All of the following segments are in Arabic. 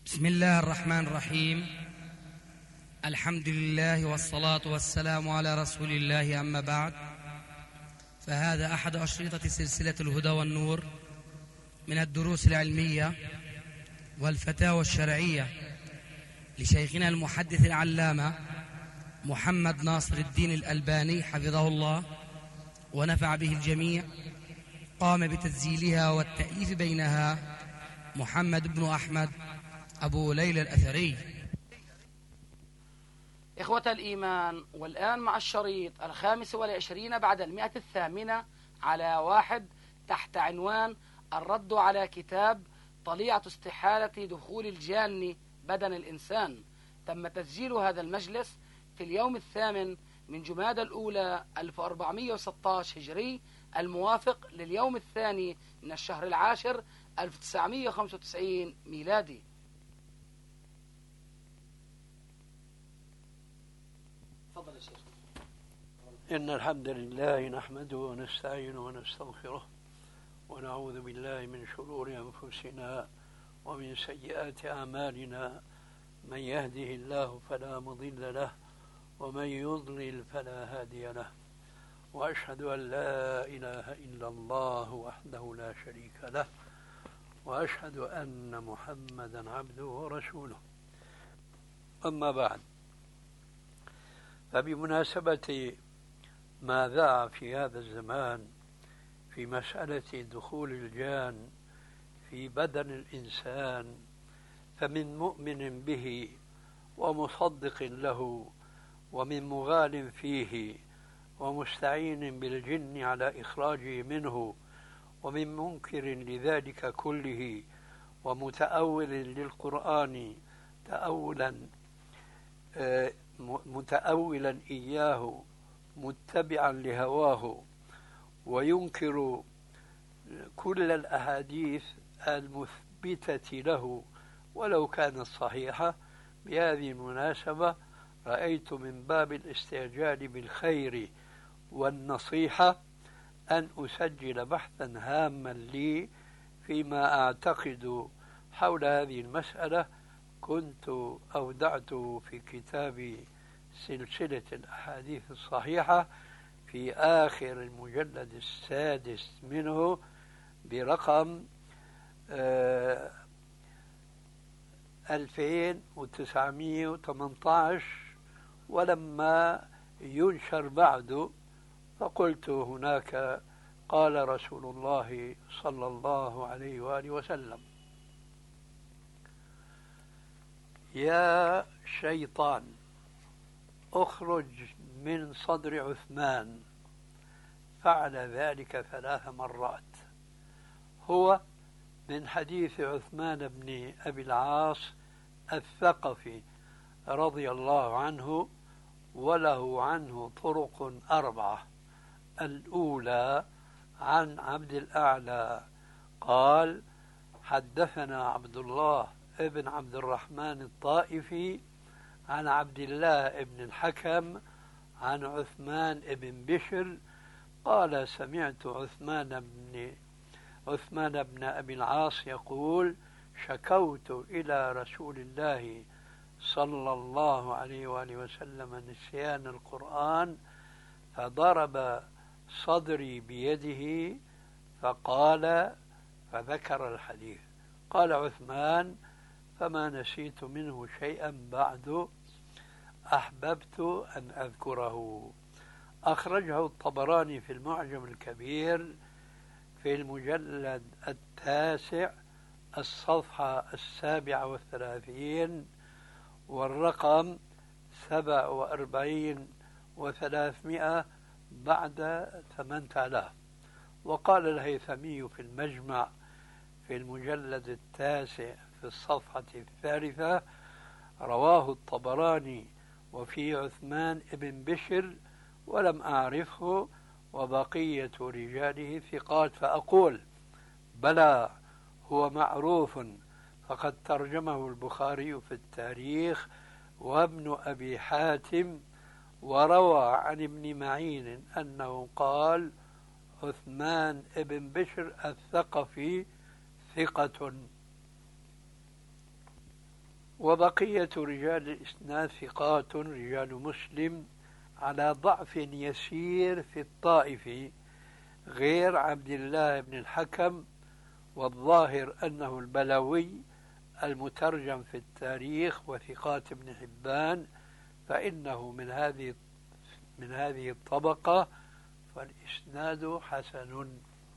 بسم الله الرحمن الرحيم. الحمد لله والصلاة والسلام على رسول الله، أما بعد، فهذا أحد أشرطة سلسلة الهدى والنور من الدروس العلمية والفتاوى الشرعية لشيخنا المحدث العلامة محمد ناصر الدين الألباني حفظه الله ونفع به الجميع. قام بتسجيلها والتأليف بينها محمد بن أحمد أبو ليلى الأثري. إخوة الإيمان، والآن مع الشريط 25 بعد 108 على 1 تحت عنوان الرد على كتاب طليعة استحالة دخول الجان بدن الإنسان. تم تسجيل هذا المجلس في اليوم 8 من جمادى الأولى 1416 هجري، الموافق لليوم 2 من الشهر العاشر 1995 ميلادي. تفضل يا شيخ. إن الحمد لله نحمده ونستعينه ونستغفره ونعوذ بالله من شرور أنفسنا ومن سيئات أعمالنا. من يهده الله فلا مضل له ومن يضلل فلا هادي له، وأشهد أن لا إله إلا الله وحده لا شريك له، وأشهد أن محمدا عبده ورسوله. أما بعد، فبمناسبة ما ذاع في هذا الزمان في مسألة دخول الجان في بدن الإنسان، فمن مؤمن به ومصدق له، ومن مغال فيه ومستعين بالجن على إخراجه منه، ومن منكر لذلك كله ومتأول للقرآن متأولا إياه متبعا لهواه، وينكر كل الأحاديث المثبتة له ولو كانت صحيحة. بهذه المناسبة رأيت من باب الاستعجال بالخير والنصيحة أن أسجل بحثا هاما لي فيما أعتقد حول هذه المسألة، كنت أودعته في كتاب سلسلة الأحاديث الصحيحة في آخر المجلد السادس منه برقم 2918، ولما ينشر بعد فقلت هناك قال رسول الله صلى الله عليه وآله وسلم: يا شيطان اخرج من صدر عثمان. فعل ذلك 3 مرات. هو من حديث عثمان بن أبي العاص الثقفي رضي الله عنه، وله عنه طرق 4. الأولى عن عبد الأعلى قال: حدثنا عبد الله ابن عبد الرحمن الطائفي عن عبد الله بن الحكم عن عثمان بن بشر قال: سمعت عثمان بن أبي العاص يقول: شكوت إلى رسول الله صلى الله عليه وآله وسلم نسيان القرآن، فضرب صدري بيده فقال، فذكر الحديث. قال عثمان: فما نسيت منه شيئا بعد، أحببت أن أذكره. أخرجه الطبراني في المعجم الكبير في المجلد 9 الصفحة 37 والرقم 47,300 بعد 8000. وقال الهيثمي في المجمع في المجلد 9 في الصفحة 3: رواه الطبراني وفي عثمان بن بشر ولم أعرفه، وبقية رجاله ثقات. فأقول: بلى، هو معروف، فقد ترجمه البخاري في التاريخ وابن أبي حاتم، وروى عن ابن معين أنه قال: عثمان بن بشر الثقفي ثقة. وبقية رجال الإسناد ثقات رجال مسلم على ضعف يسير في الطائفي غير عبد الله بن الحكم، والظاهر أنه البلوي المترجم في التاريخ وثقات ابن حبان، فإنه من هذه الطبقة، فالإسناد حسن.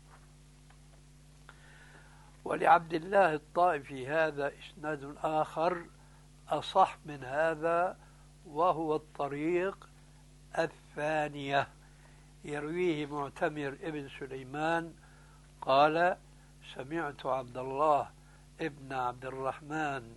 ولعبد الله الطائفي هذا إسناد آخر أصح من هذا، وهو الطريق الثانية، يرويه معتمر ابن سليمان قال: سمعت عبد الله ابن عبد الرحمن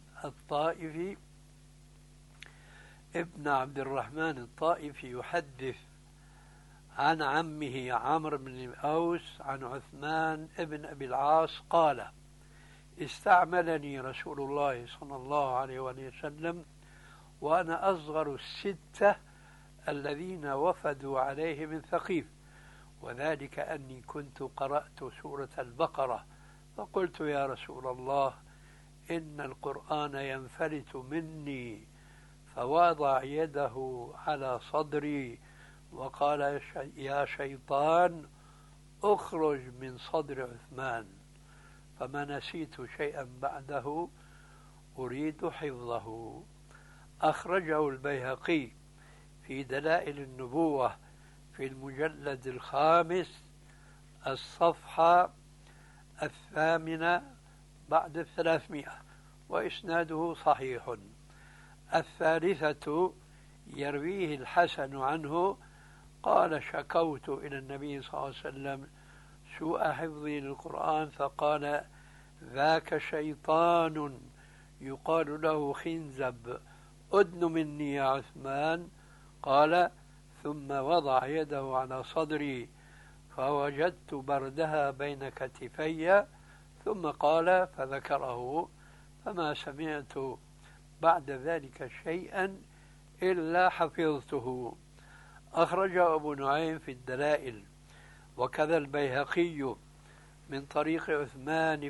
الطائفي يحدث عن عمه عمرو بن الأوس عن عثمان ابن أبي العاص قال: استعملني رسول الله صلى الله عليه وسلم وأنا أصغر الستة الذين وفدوا عليه من ثقيف، وذلك أني كنت قرأت سورة البقرة، فقلت: يا رسول الله، إن القرآن ينفلت مني، فوضع يده على صدري وقال: يا شيطان، اخرج من صدر عثمان. فما نسيت شيئا بعده أريد حفظه. أخرجه البيهقي في دلائل النبوة في المجلد 5 الصفحة 8 بعد 300، وإسناده صحيح. الثالثة يرويه الحسن عنه قال: شكوت إلى النبي صلى الله عليه وسلم سوء حفظي للقرآن، فقال: ذاك شيطان يقال له خنزب، أدن مني يا عثمان. قال: ثم وضع يده على صدري فوجدت بردها بين كتفي، ثم قال فذكره، فما سمعت بعد ذلك شيئا إلا حفظته. أخرجه أبو نعيم في الدلائل، وكذا البيهقي من طريق عثمان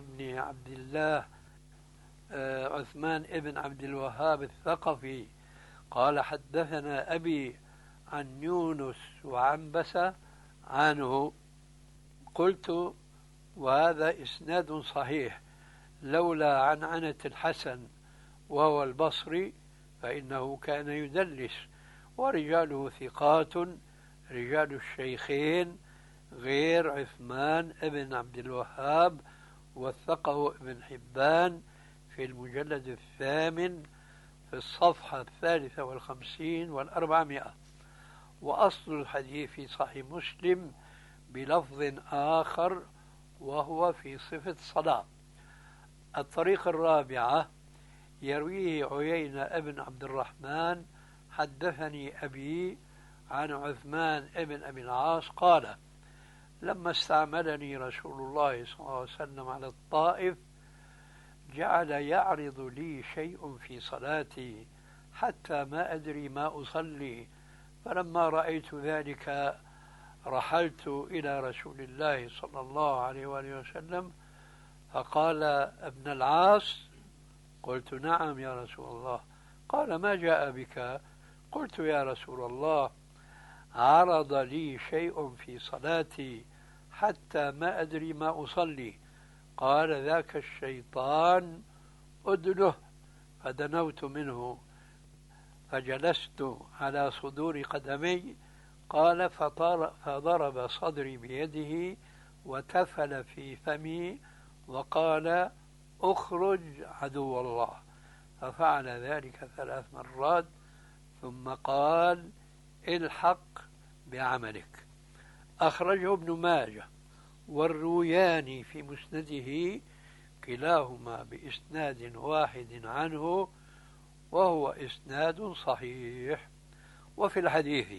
ابن عبد الوهاب الثقفي قال: حدثنا أبي عن يونس وعنبسة عنه. قلت: وهذا إسناد صحيح، لولا عنعنة الحسن وهو البصري فإنه كان يدلس، ورجاله ثقات رجال الشيخين غير عثمان ابن عبد الوهاب، وثقه ابن حبان في المجلد 8 في الصفحة 53 و400. وأصل الحديث في صحيح مسلم بلفظ آخر وهو في صفة الصلاة. الطريق الرابعة يرويه عيينة ابن عبد الرحمن: حدثني أبي عن عثمان ابن أبي العاص قال: لما استعملني رسول الله صلى الله عليه وسلم على الطائف جعل يعرض لي شيء في صلاتي حتى ما أدري ما أصلي، فلما رأيت ذلك رحلت إلى رسول الله صلى الله عليه وآله وسلم فقال: ابن العاص؟ قلت: نعم يا رسول الله. قال: ما جاء بك؟ قلت: يا رسول الله، عرض لي شيء في صلاتي حتى ما أدري ما أصلي. قال: ذاك الشيطان، أدنه. فدنوت منه فجلست على صدور قدمي. قال: فضرب صدري بيده وتفل في فمي وقال: اخرج عدو الله. ففعل ذلك 3 مرات ثم قال: الحق بعملك. أخرجه ابن ماجه والروياني في مسنده كلاهما بإسناد واحد عنه، وهو إسناد صحيح. وفي الحديث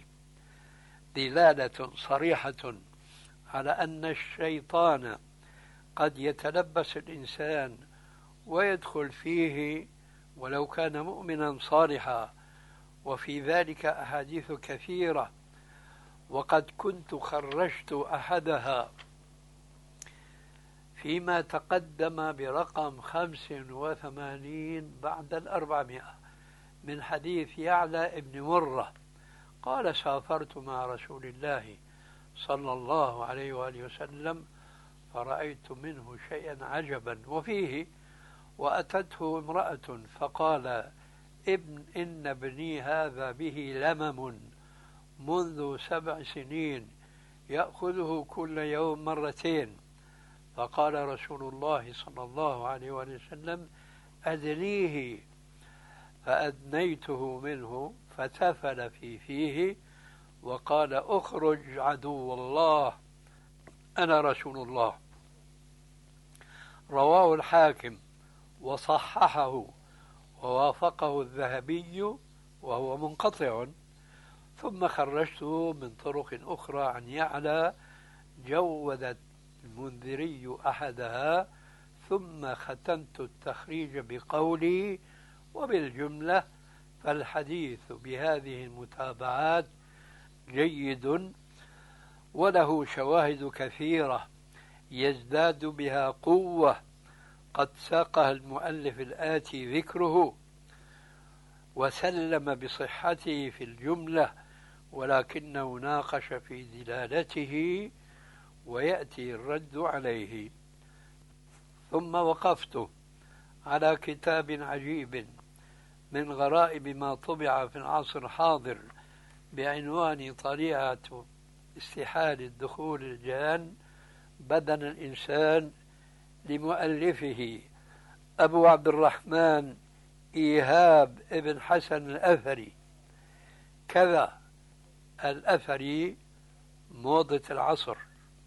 دلالة صريحة على أن الشيطان قد يتلبس الإنسان ويدخل فيه ولو كان مؤمنا صالحا، وفي ذلك أحاديث كثيرة، وقد كنت خرجت أحدها فيما تقدم برقم 85 بعد 400 من حديث يعلى ابن مرة قال: سافرت مع رسول الله صلى الله عليه وآله وسلم فرأيت منه شيئا عجبا، وفيه: وأتته امرأة فقال: إن ابني هذا به لمم منذ 7 سنين يأخذه كل يوم 2 مرات. فقال رسول الله صلى الله عليه وسلم: أدنيه. فأدنيته منه فتفل في فيه وقال: أخرج عدو الله، أنا رسول الله. رواه الحاكم وصححه ووافقه الذهبي وهو منقطع. ثم خرجته من طرق أخرى عن يعلى جودت المنذري أحدها، ثم ختمت التخريج بقولي: وبالجملة فالحديث بهذه المتابعات جيد وله شواهد كثيرة يزداد بها قوة، قد ساقها المؤلف الآتي ذكره وسلم بصحته في الجملة، ولكنه ناقش في دلالته ويأتي الرد عليه. ثم وقفت على كتاب عجيب من غرائب ما طبع في العصر الحاضر بعنوان طليعة استحالة دخول الجان بدن الإنسان، لمؤلفه أبو عبد الرحمن إيهاب ابن حسن الأثري. كذا الأثري موضة العصر.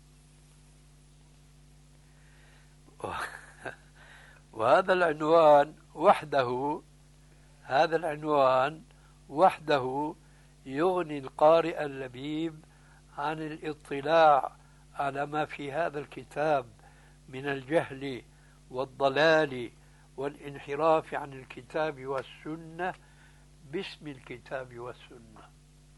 وهذا العنوان وحده يغني القارئ اللبيب عن الاطلاع على ما في هذا الكتاب من الجهل والضلال والانحراف عن الكتاب والسنة باسم الكتاب والسنة.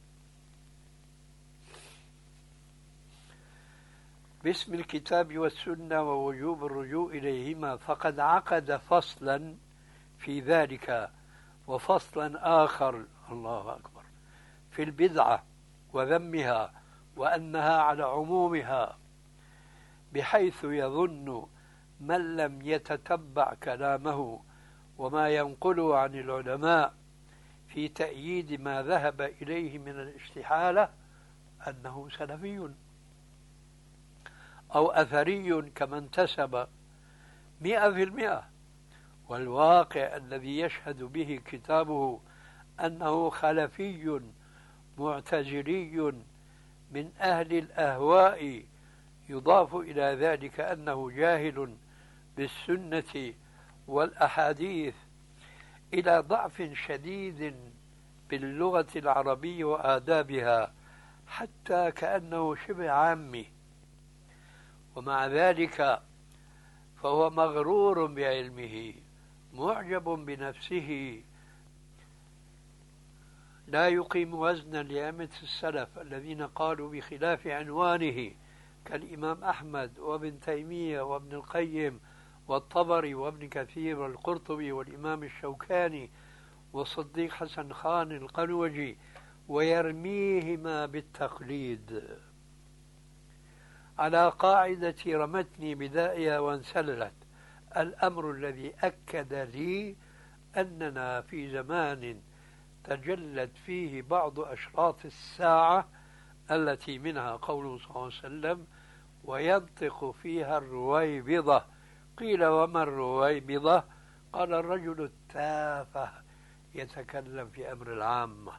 باسم الكتاب والسنة ووجوب الرجوع إليهما، فقد عقد فصلا في ذلك وفصلا آخر، الله أكبر، في البدعة وذمها وأنها على عمومها، بحيث يظن من لم يتتبع كلامه وما ينقله عن العلماء في تأييد ما ذهب إليه من الاستحالة أنه سلفي أو أثري كما انتسب 100%، والواقع الذي يشهد به كتابه أنه خلفي معتزلي من أهل الأهواء، يضاف إلى ذلك أنه جاهل بالسنة والأحاديث إلى ضعف شديد باللغة العربية وآدابها، حتى كأنه شبه عامي. ومع ذلك فهو مغرور بعلمه، معجب بنفسه، لا يقيم وزنا لأئمة السلف الذين قالوا بخلاف عنوانه، كالإمام أحمد وابن تيمية وابن القيم والطبري وابن كثير والقرطبي والإمام الشوكاني والصديق حسن خان القنوجي، ويرميهما بالتقليد على قاعدة رمتني بدائها وانسللت. الأمر الذي أكد لي أننا في زمان تجلت فيه بعض أشراط الساعة التي منها قوله صلى الله عليه وسلم: وينطق فيها الرويبضة. قيل: وما الرويبضة؟ قال: الرجل التافه يتكلم في أمر العامة.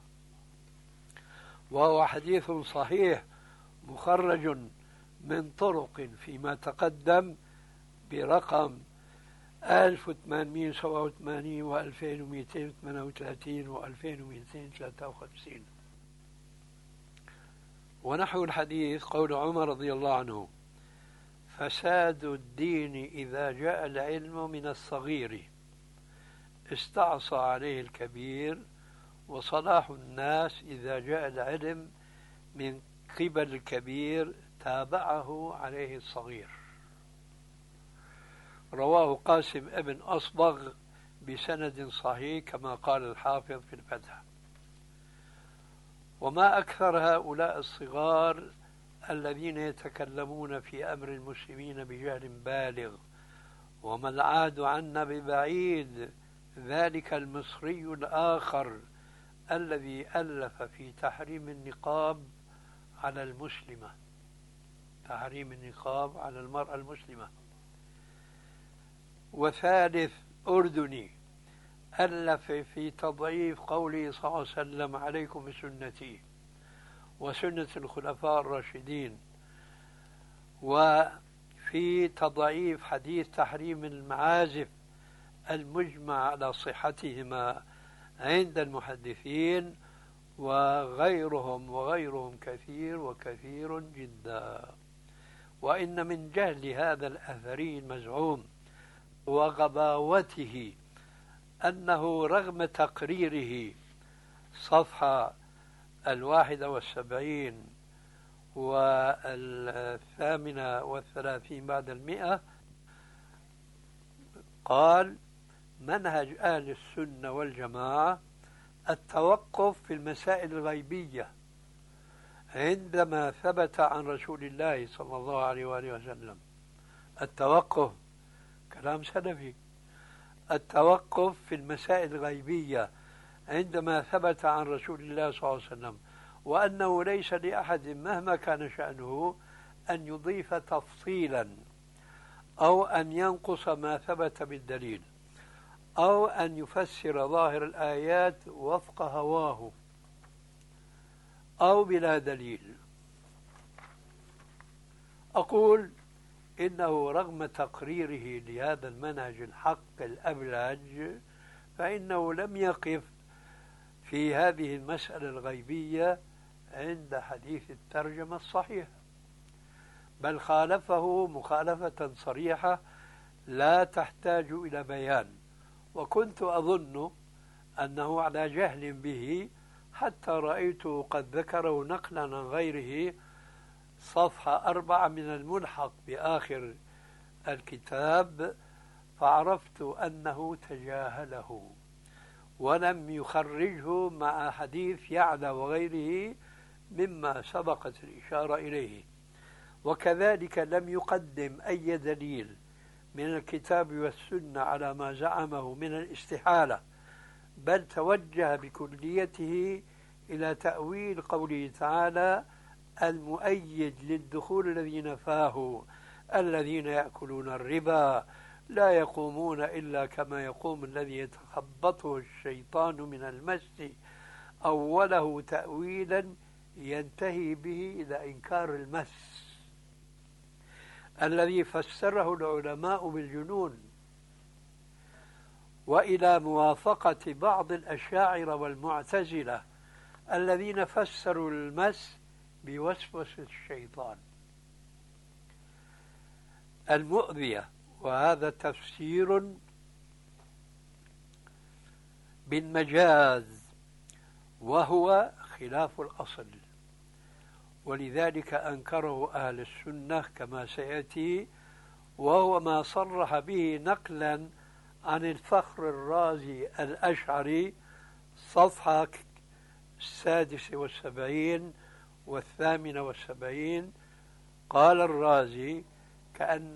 وهو حديث صحيح مخرج من طرق فيما تقدم برقم 1887 و2238 و2253. ونحو الحديث قول عمر رضي الله عنه: فساد الدين إذا جاء العلم من الصغير استعصى عليه الكبير، وصلاح الناس إذا جاء العلم من قبل الكبير تابعه عليه الصغير. رواه قاسم ابن أصبغ بسند صحيح كما قال الحافظ في الفتح. وما أكثر هؤلاء الصغار الذين يتكلمون في أمر المسلمين بجهل بالغ، وما العاد عنا ببعيد ذلك المصري الآخر الذي ألف في تحريم النقاب على المسلمة، تحريم النقاب على المرأة المسلمة. وثالث أردني ألف في تضعيف قوله صلى الله عليه وسلم عليكم بسنتي وسنة الخلفاء الراشدين، وفي تضعيف حديث تحريم المعازف المجمع على صحتهما عند المحدثين، وغيرهم كثير وكثير جدا. وإن من جهل هذا الأثري المزعوم وغباوته أنه رغم تقريره صفحة 71 و38 بعد 100 قال: منهج أهل السنة والجماعة التوقف في المسائل الغيبية عندما ثبت عن رسول الله صلى الله عليه وآله وسلم. التوقف كلام سلفي، التوقف في المسائل الغيبية عندما ثبت عن رسول الله صلى الله عليه وسلم، وأنه ليس لأحد مهما كان شأنه أن يضيف تفصيلا أو أن ينقص ما ثبت بالدليل أو أن يفسر ظاهر الآيات وفق هواه أو بلا دليل. أقول إنه رغم تقريره لهذا المنهج الحق الأبلج فإنه لم يقف في هذه المسألة الغيبية عند حديث الترجمة الصحيح، بل خالفه مخالفة صريحة لا تحتاج إلى بيان. وكنت أظن أنه على جهل به حتى رأيته قد ذكره نقلا عن غيره صفحة 4 من الملحق بآخر الكتاب، فعرفت أنه تجاهله ولم يخرجه مع حديث يعلى وغيره مما سبقت الإشارة إليه. وكذلك لم يقدم أي دليل من الكتاب والسنة على ما زعمه من الاستحالة، بل توجه بكليته إلى تأويل قوله تعالى المؤيد للدخول الذي نفاه: الذين يأكلون الربا لا يقومون إلا كما يقوم الذي يتخبطه الشيطان من المس، أوله تأويلا ينتهي به إلى إنكار المس الذي فسره العلماء بالجنون، وإلى موافقة بعض الأشاعرة والمعتزلة الذين فسروا المس بوسوسة الشيطان المؤذية، وهذا تفسير بالمجاز وهو خلاف الأصل، ولذلك أنكره أهل السنة كما سيأتي، وهو ما صرح به نقلا عن الفخر الرازي الأشعري صفحة 76 و78. قال الرازي: كأن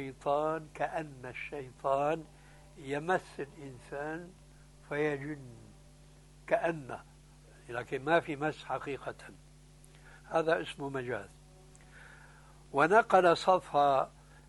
الشيطان يمس الإنسان فيجن، كأنه، لكن ما في مس حقيقة، هذا اسمه مجاز. ونقل صفحة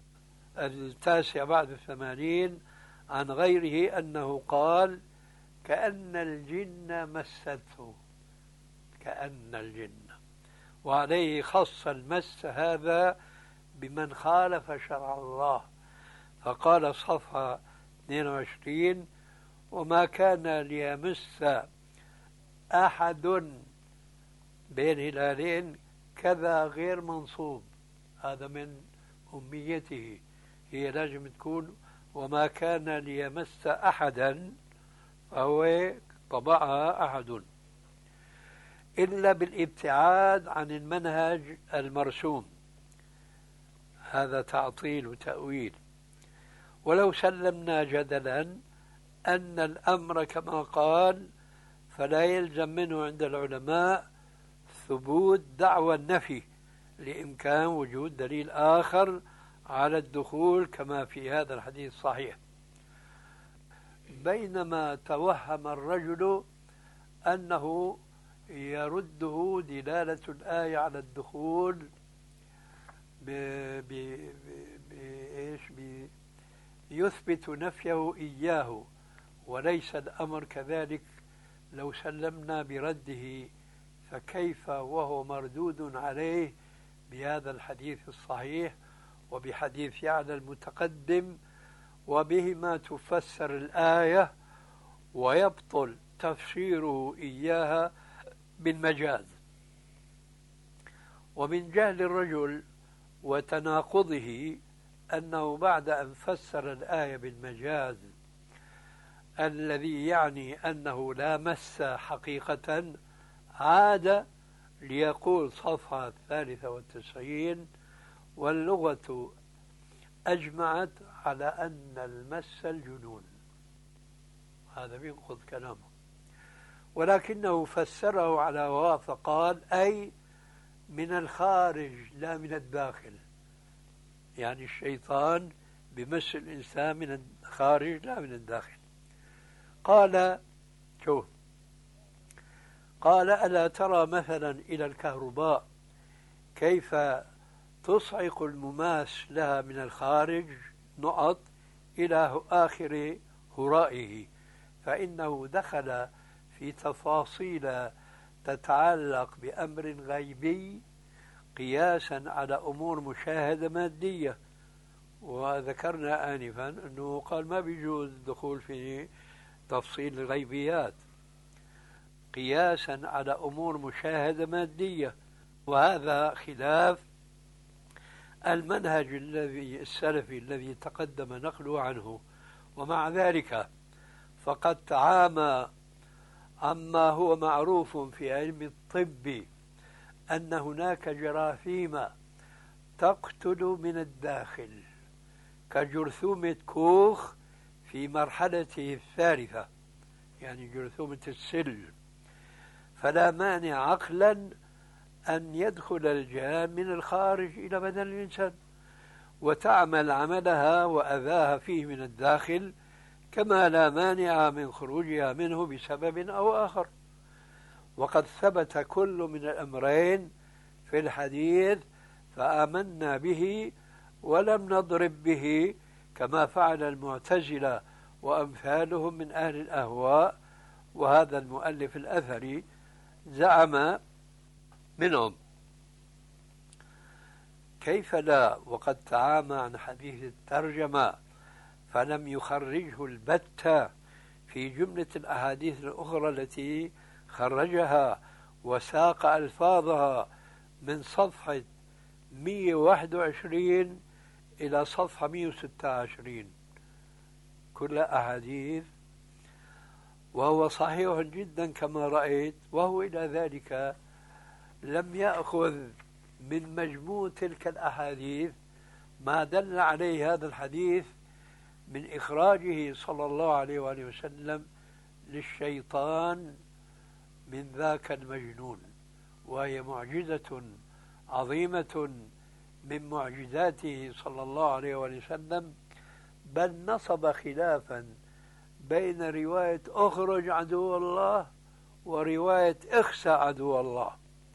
9 بعد 80 عن غيره أنه قال: كأن الجن مسته، كأن الجن، وعليه خص المس هذا بمن خالف شرع الله، فقال صفحة 22: وما كان ليمس أحد بين هلالين كذا غير منصوب، هذا من أميته، هي لازم تكون وما كان ليمس أحدا، فهو طبعها أحد، إلا بالابتعاد عن المنهج المرسوم، هذا تعطيل وتأويل. ولو سلمنا جدلا أن الأمر كما قال، فلا يلزم منه عند العلماء ثبوت دعوى النفي لإمكان وجود دليل آخر على الدخول كما في هذا الحديث الصحيح. بينما توهم الرجل أنه يرده دلالة الآية على الدخول يثبت نفيه إياه، وليس الأمر كذلك. لو سلمنا برده فكيف وهو مردود عليه بهذا الحديث الصحيح وبحديث يعلى المتقدم، وبهما تفسر الآية ويبطل تفسيره إياها بالمجاز. ومن جهل الرجل وتناقضه أنه بعد أن فسر الآية بالمجاز الذي يعني أنه لا مس حقيقة، عاد ليقول صفحة 93: واللغة أجمعت على أن المس الجنون. هذا بينقض كلامه، ولكنه فسره على هواه فقال أي من الخارج لا من الداخل، يعني الشيطان بمس الإنسان من الخارج لا من الداخل. قال شوف، قال ألا ترى مثلا إلى الكهرباء كيف تصعق المماس لها من الخارج نقط إلى آخر هرائه، فإنه دخل في تفاصيل تتعلق بأمر غيبي قياسا على أمور مشاهدة مادية. وذكرنا آنفا أنه قال ما بيجوز الدخول في تفصيل الغيبيات قياسا على أمور مشاهدة مادية، وهذا خلاف المنهج السلفي الذي تقدم نقله عنه. ومع ذلك فقد تعامى عما هو معروف في علم الطب أن هناك جراثيم تقتل من الداخل كجرثومة كوخ في مرحلته الثالثة، يعني جرثومة السل، فلا مانع عقلا أن يدخل الجان من الخارج إلى بدن الإنسان وتعمل عملها وأذاها فيه من الداخل، كما لا مانع من خروجها منه بسبب أو آخر. وقد ثبت كل من الأمرين في الحديث فآمنا به ولم نضرب به كما فعل المعتزلة وأمثالهم من أهل الأهواء. وهذا المؤلف الأثري زعم منهم. كيف لا وقد تعامى عن حديث الترجمة فلم يخرجه البتة في جملة الأحاديث الأخرى التي خرجها وساق ألفاظها من صفحة 121 إلى صفحة 126 كل أحاديث، وهو صحيح جدا كما رأيت. وهو إلى ذلك لم يأخذ من مجموع تلك الأحاديث ما دل عليه هذا الحديث من إخراجه صلى الله عليه وآله وسلم للشيطان من ذاك المجنون، وهي معجزة عظيمة من معجزاته صلى الله عليه وآله وسلم. بل نصب خلافا بين رواية أخرج عدو الله ورواية اخسى عدو الله،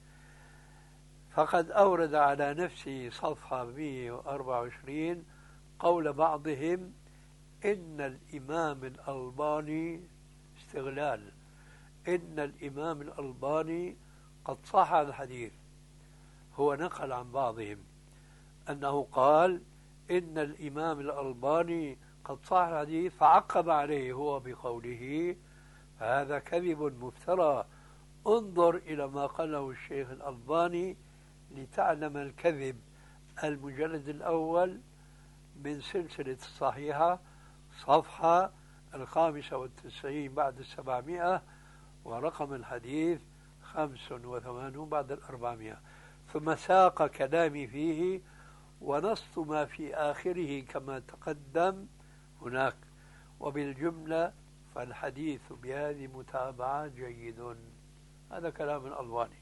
فقد أورد على نفسه صفحة 124 قول بعضهم إن الإمام الألباني استغلال، إن الإمام الألباني قد صح الحديث. هو نقل عن بعضهم أنه قال إن الإمام الألباني قد صح الحديث، فعقب عليه هو بقوله هذا كذب مفترى، انظر إلى ما قاله الشيخ الألباني لتعلم الكذب. المجلد الأول من سلسلة الصحيحة صفحة 95 بعد 700 ورقم الحديث 85 بعد 400. ثم ساق كلامي فيه ونصت ما في آخره كما تقدم هناك. وبالجملة فالحديث بهذه المتابعات جيد. هذا كلام الألباني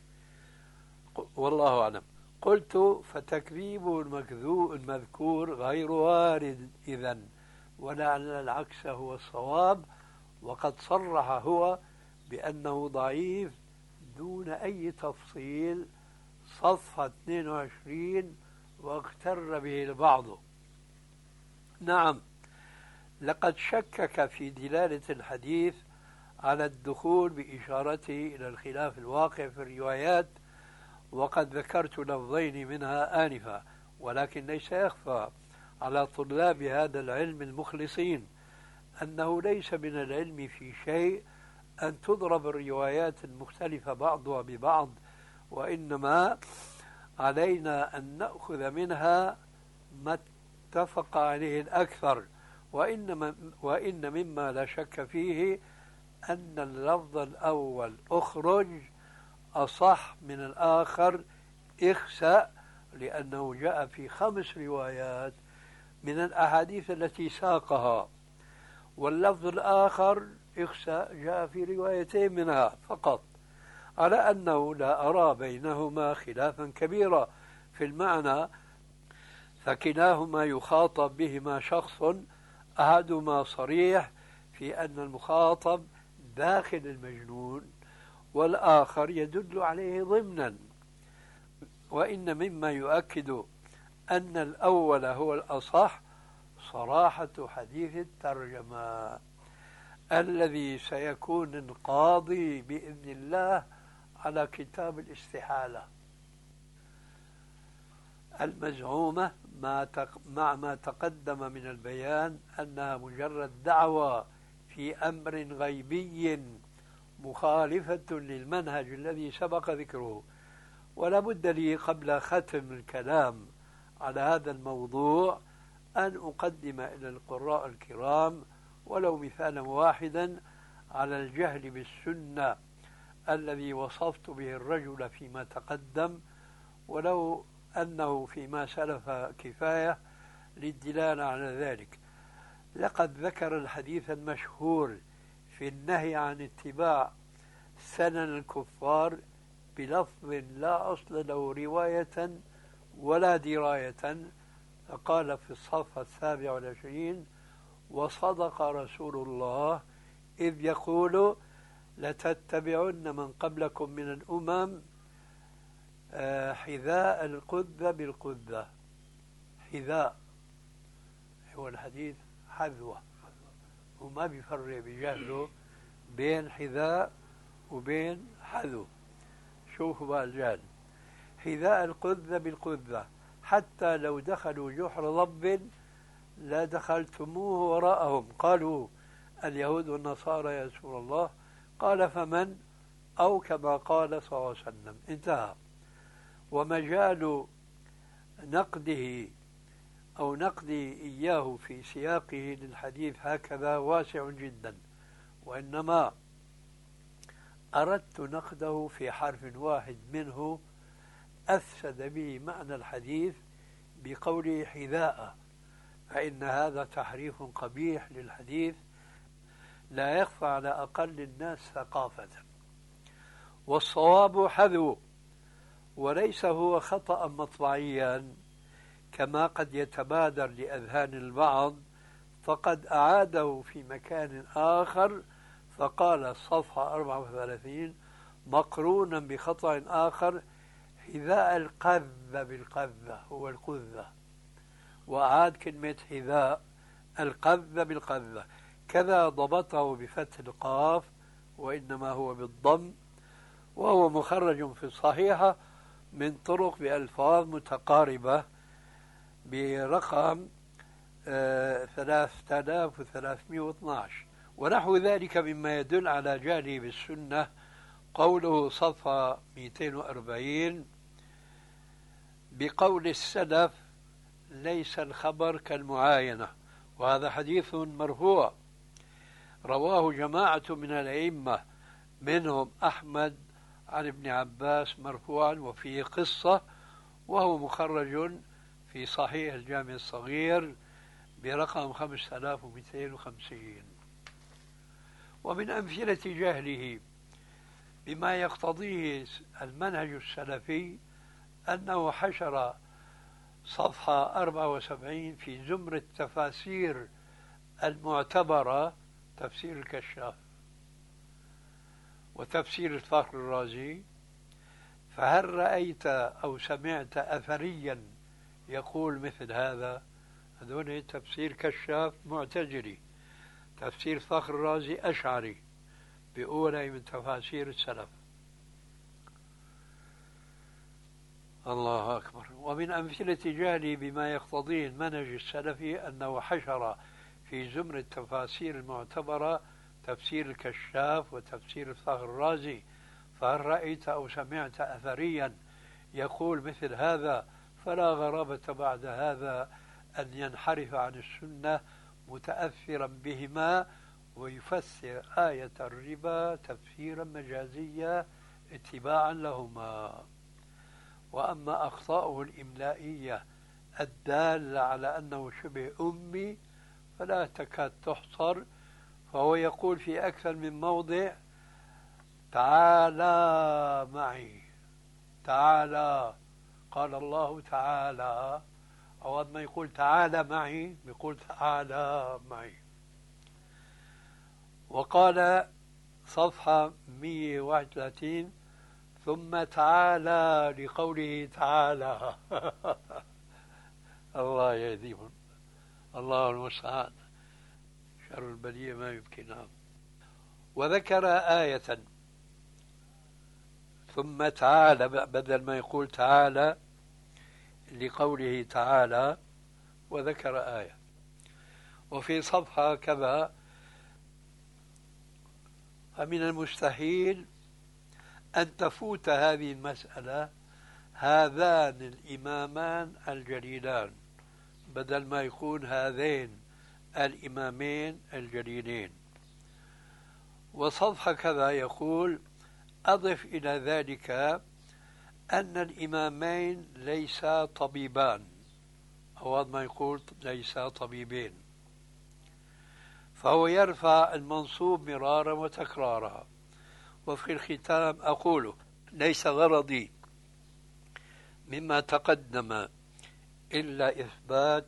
والله أعلم. قلت فتكذيب المذكور غير وارد إذن، ولعل العكس هو الصواب، وقد صرح هو بأنه ضعيف دون أي تفصيل، صفحة 22، واغتر به البعض. نعم، لقد شكك في دلالة الحديث على الدخول بإشارته إلى الخلاف الواقع في الروايات، وقد ذكرت لفظين منها آنفا، ولكن ليس يخفى على طلاب هذا العلم المخلصين أنه ليس من العلم في شيء أن تضرب الروايات المختلفة بعضها ببعض، وإنما علينا أن نأخذ منها ما اتفق عليه الأكثر. وإن مما لا شك فيه أن اللفظ الأول أخرج أصح من الآخر اخسأ، لأنه جاء في 5 روايات من الأحاديث التي ساقها، واللفظ الآخر اخسأ جاء في 2 منها فقط، على أنه لا أرى بينهما خلافا كبيرا في المعنى، فكلاهما يخاطب بهما شخص، أحدهما صريح في أن المخاطب داخل المجنون، والآخر يدل عليه ضمنا. وإن مما يؤكد أن الأول هو الأصح صراحة حديث الترجمة الذي سيكون القاضي بإذن الله على كتاب الاستحالة المزعومة، مع ما تقدم من البيان أنها مجرد دعوة في أمر غيبي مخالفة للمنهج الذي سبق ذكره. ولا بد لي قبل ختم الكلام على هذا الموضوع أن أقدم إلى القراء الكرام ولو مثالا واحدا على الجهل بالسنة الذي وصفت به الرجل فيما تقدم، ولو أنه فيما سلف كفاية للدلالة على ذلك. لقد ذكر الحديث المشهور في النهي عن اتباع سنن الكفار بلفظ لا أصل له رواية ولا دراية، فقال في الصفحة 27: وصدق رسول الله إذ يقول لتتبعن من قبلكم من الأمم حذاء القذة بالقذة. حذاء هو الحديث حذوة، وما بيفرق بجهله بين حذاء وبين حذو. شوفوا بقى الجهل. حذاء القذة بالقذة، حتى لو دخلوا جحر ضب لا دخلتموه وراءهم. قالوا اليهود والنصارى يا رسول الله، قال فمن؟ أو كما قال صلى الله عليه وسلم. انتهى. ومجال نقده أو نقدي إياه في سياقه للحديث هكذا واسع جدا، وإنما أردت نقده في حرف واحد منه أفسد به معنى الحديث بقوله حذاء، فإن هذا تحريف قبيح للحديث لا يخفى على أقل الناس ثقافة. والصواب حذو، وليس هو خطأ مطبعيا كما قد يتبادر لأذهان البعض، فقد أعاده في مكان آخر فقال الصفحة 34 مقرونا بخطأ آخر حذاء القذة بالقذة، هو القذة، وأعاد كلمة حذاء القذة بالقذة. كذا ضبطه بفتح القاف وإنما هو بالضم، وهو مخرج في الصحيحة من طرق بألفاظ متقاربة برقم 3312. ونحو ذلك مما يدل على جهله بالسنة قوله صفحة 240 بقول السلف ليس الخبر كالمعاينة، وهذا حديث مرفوع رواه جماعة من الأئمة منهم أحمد عن ابن عباس مرفوعا وفيه قصة، وهو مخرج في صحيح الجامع الصغير برقم 5250. ومن أمثلة جهله بما يقتضيه المنهج السلفي أنه حشر صفحة 74 في زمر التفاسير المعتبرة تفسير الكشاف وتفسير الفخر الرازي. فهل رأيت أو سمعت أثريا يقول مثل هذا؟ هذول تفسير كشاف معتزلي، تفسير فخر الرازي أشعري، بأولى من تفاسير السلف. الله أكبر. ومن أمثلة جهلي بما يقتضيه المنهج السلفي أنه حشر في زمر التفاسير المعتبرة تفسير الكشاف وتفسير الفخر الرازي. فهل رأيت أو سمعت أثريا يقول مثل هذا؟ فلا غرابة بعد هذا أن ينحرف عن السنة متأثرا بهما ويفسر آية الربا تفسيرا مجازيا اتباعا لهما. وأما أخطاؤه الإملائية الدالة على أنه شبه أمي فلا تكاد تحصر. فهو يقول في أكثر من موضع تعالى معي، تعالى، قال الله تعالى، أو ما يقول تعالى معي يقول تعالى معي. وقال صفحة 131 ثم تعالى لقوله تعالى. الله يهديهم، الله المستعان، شر البلية ما يمكنها. وذكر آية ثم تعالى بدل ما يقول تعالى لقوله تعالى، وذكر آية. وفي صفحة كذا فمن المستحيل أن تفوت هذه المسألة هذان الإمامان الجليلان بدل ما يكون هذين الإمامين الجليلين. وصفحة كذا يقول أضف إلى ذلك أن الإمامين ليسا طبيبان، أو ما يقول ليسا طبيبين. فهو يرفع المنصوب مرارا وتكرارا. وفي الختام أقول ليس غرضي مما تقدم إلا إثبات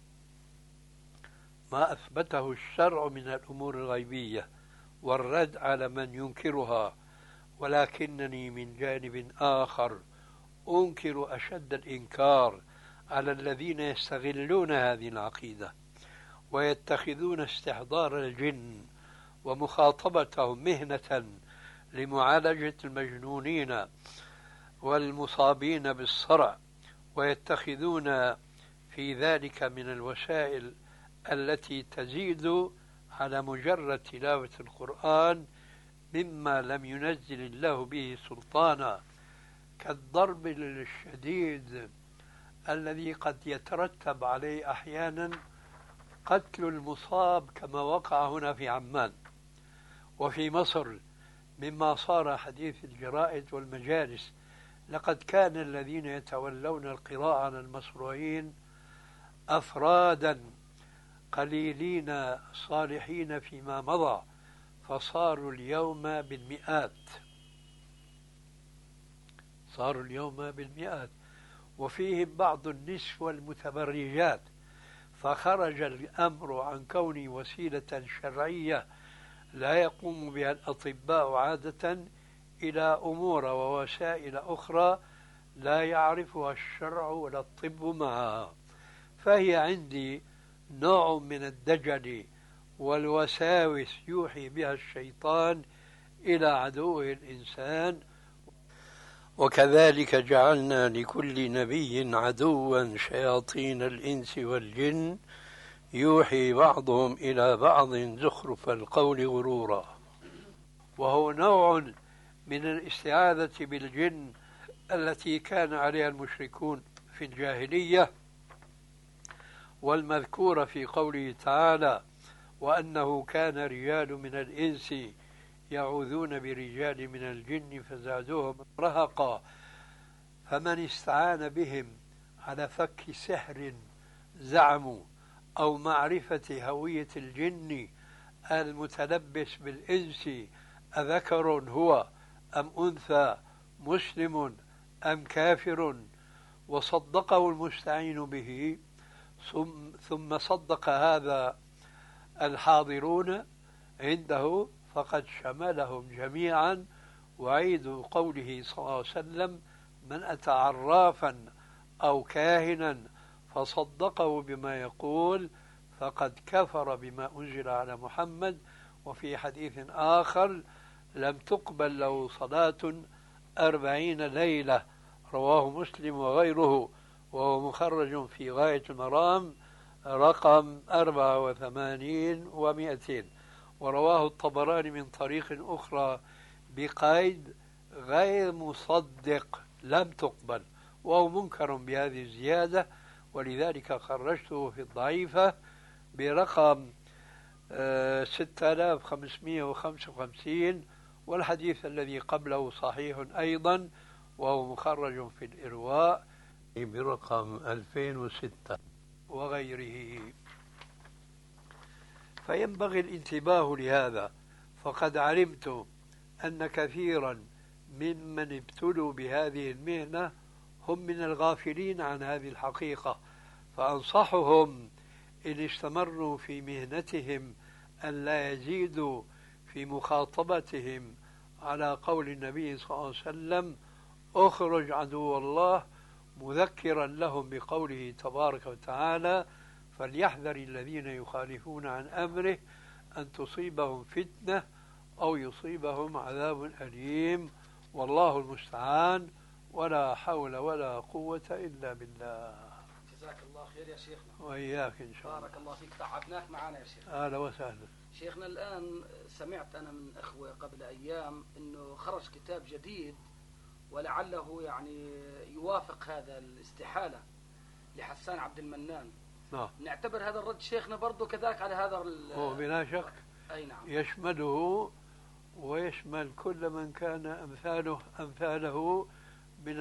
ما أثبته الشرع من الأمور الغيبية والرد على من ينكرها، ولكنني من جانب آخر أنكر أشد الإنكار على الذين يستغلون هذه العقيدة ويتخذون استحضار الجن ومخاطبتهم مهنة لمعالجة المجنونين والمصابين بالصرع، ويتخذون في ذلك من الوسائل التي تزيد على مجرد تلاوة القرآن مما لم ينزل الله به سلطانا، كالضرب الشديد الذي قد يترتب عليه أحيانا قتل المصاب كما وقع هنا في عمان وفي مصر مما صار حديث الجرائد والمجالس. لقد كان الذين يتولون القراءة عن المصروعين أفرادا قليلين صالحين فيما مضى، فصاروا اليوم بالمئات، صاروا اليوم بالمئات، وفيهم بعض النسوة المتبرجات. فخرج الأمر عن كونه وسيلة شرعية لا يقوم بها الأطباء عادة إلى أمور ووسائل أخرى لا يعرفها الشرع ولا الطب معها. فهي عندي نوع من الدجل والوساوس يوحي بها الشيطان إلى عدوه الإنسان. وكذلك جعلنا لكل نبي عدوا شياطين الإنس والجن يوحي بعضهم إلى بعض زخرف القول غرورا. وهو نوع من الاستعاذة بالجن التي كان عليها المشركون في الجاهلية، والمذكورة في قوله تعالى وأنه كان رجال من الإنس يعوذون برجال من الجن فزادوهم رهقا. فمن استعان بهم على فك سحر زعموا أو معرفة هوية الجن المتلبس بالإنس أذكر هو أم أنثى، مسلم أم كافر، وصدقه المستعين به، ثم صدق هذا الحاضرون عنده، فقد شملهم جميعا. وعيد قوله صلى الله عليه وسلم: من أتى عرافا أو كاهنا فصدقه بما يقول فقد كفر بما أنزل على محمد. وفي حديث آخر: لم تقبل له صلاة 40 ليلة، رواه مسلم وغيره، وهو مخرج في غاية المرام رقم 84 و200. ورواه الطبراني من طريق أخرى بقيد غير مصدق لم تقبل، وهو منكر بهذه الزيادة، ولذلك خرجته في الضعيفة برقم 6555. والحديث الذي قبله صحيح أيضا، وهو مخرج في الإرواء برقم 2006 وغيره. فينبغي الانتباه لهذا، فقد علمت أن كثيرا ممن ابتلوا بهذه المهنة هم من الغافلين عن هذه الحقيقة، فأنصحهم إن استمروا في مهنتهم أن لا يزيدوا في مخاطبتهم على قول النبي صلى الله عليه وسلم: اخرج عدو الله، مذكرا لهم بقوله تبارك وتعالى: فليحذر الذين يخالفون عن أمره أن تصيبهم فتنة أو يصيبهم عذاب أليم، والله المستعان، ولا حول ولا قوة إلا بالله. جزاك الله خير يا شيخنا. وإياك إن شاء الله. بارك الله فيك، تعبناك معنا يا شيخ. أهلا وسهلا. شيخنا الآن سمعت أنا من أخوة قبل أيام أنه خرج كتاب جديد ولعله يعني يوافق هذا الاستحالة لحسان عبد المنان. نعتبر هذا الرد شيخنا برضو كذلك على هذا هو بلا شك. أي نعم. يشمله ويشمل كل من كان أمثاله من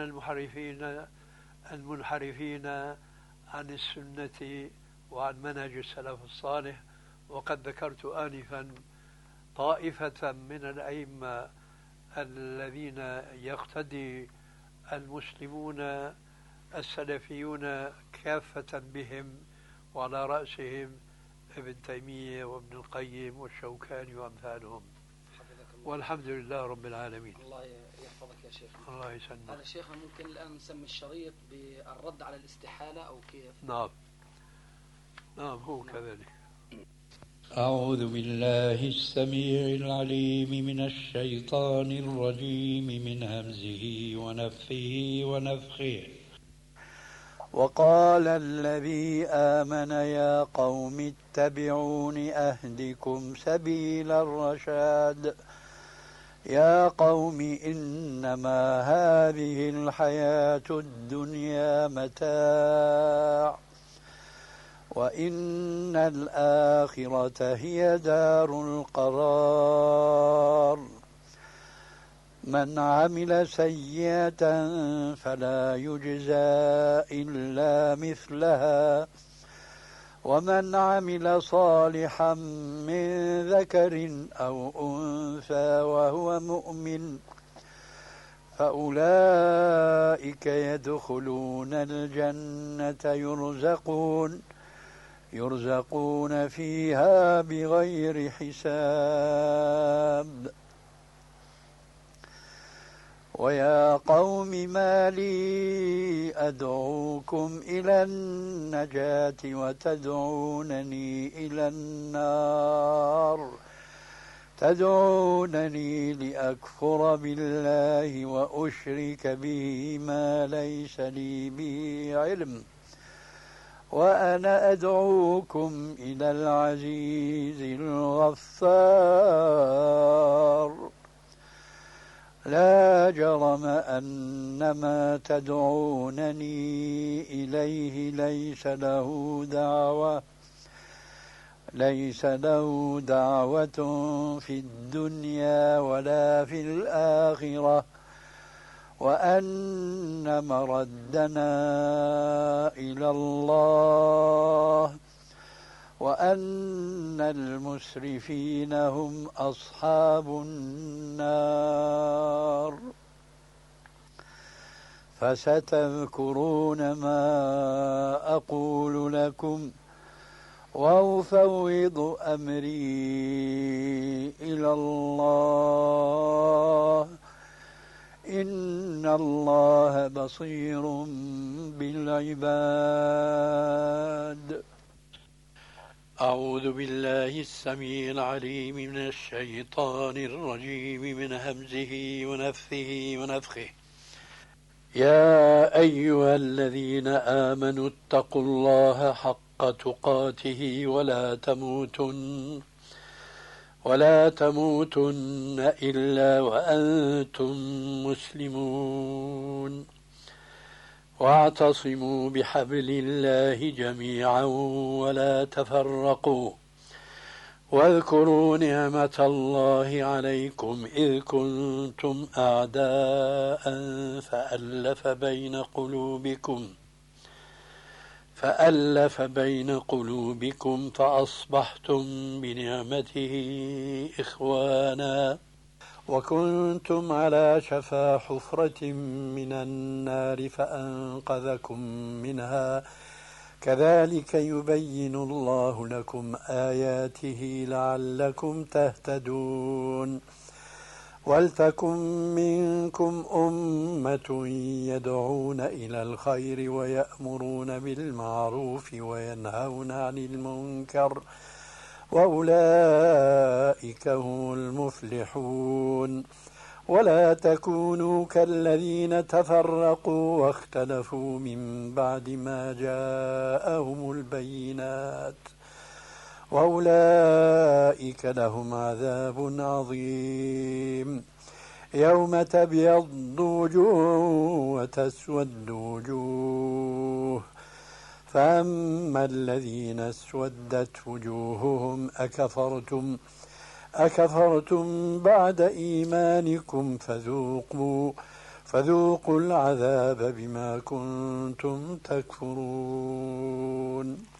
المنحرفين عن السنة وعن منهج السلف الصالح. وقد ذكرت آنفا طائفة من الأئمة الذين يقتدي المسلمون السلفيون كافة بهم، وعلى رأسهم ابن تيمية وابن القيم والشوكاني وأمثالهم. والحمد لله رب العالمين. الله يحفظك يا شيخ. الله يسلمك. هذا شيخنا ممكن الآن نسمي الشريط بالرد على الاستحالة أو كيف؟ نعم هو كذلك. أعوذ بالله السميع العليم من الشيطان الرجيم من همزه ونفخه ونفخه. وقال الذي آمن يا قوم اتبعون أهدكم سبيل الرشاد. يا قوم إنما هذه الحياة الدنيا متاع، وإن الآخرة هي دار القرار. من عمل سيئة فلا يجزى إلا مثلها، ومن عمل صالحا من ذكر أو أنثى وهو مؤمن فأولئك يدخلون الجنة يرزقون فيها بغير حساب. ويا قوم ما لي أدعوكم إلى النجاة وتدعونني إلى النار، تدعونني لأكفر بالله وأشرك به ما ليس لي به علم، وأنا أدعوكم إلى العزيز الغفار. لا جرم أن ما تدعونني إليه ليس له دعوة في الدنيا ولا في الآخرة، وأن مردنا إلى الله، وأن المسرفين هم أصحاب النار. فستذكرون ما أقول لكم وأفوض أمري إلى الله إن الله بصير بالعباد. أعوذ بالله السميع العليم من الشيطان الرجيم من همزه ونفثه ونفخه. يا أيها الذين آمنوا اتقوا الله حق تقاته ولا تموتن إلا وأنتم مسلمون. واعتصموا بحبل الله جميعا ولا تفرقوا. واذكروا نعمة الله عليكم إذ كنتم أعداء فألف بين قلوبكم فأصبحتم بنعمته إخوانا وكنتم على شفا حفرة من النار فأنقذكم منها كذلك يبين الله لكم آياته لعلكم تهتدون. ولتكن منكم أمة يدعون إلى الخير ويأمرون بالمعروف وينهون عن المنكر وأولئك هم المفلحون. ولا تكونوا كالذين تفرقوا واختلفوا من بعد ما جاءهم البينات وأولئك لهم عذاب عظيم. يوم تبيض وجوه وتسود وجوه فأما الذين اسودت وجوههم أكفرتم بعد إيمانكم فذوقوا العذاب بما كنتم تكفرون.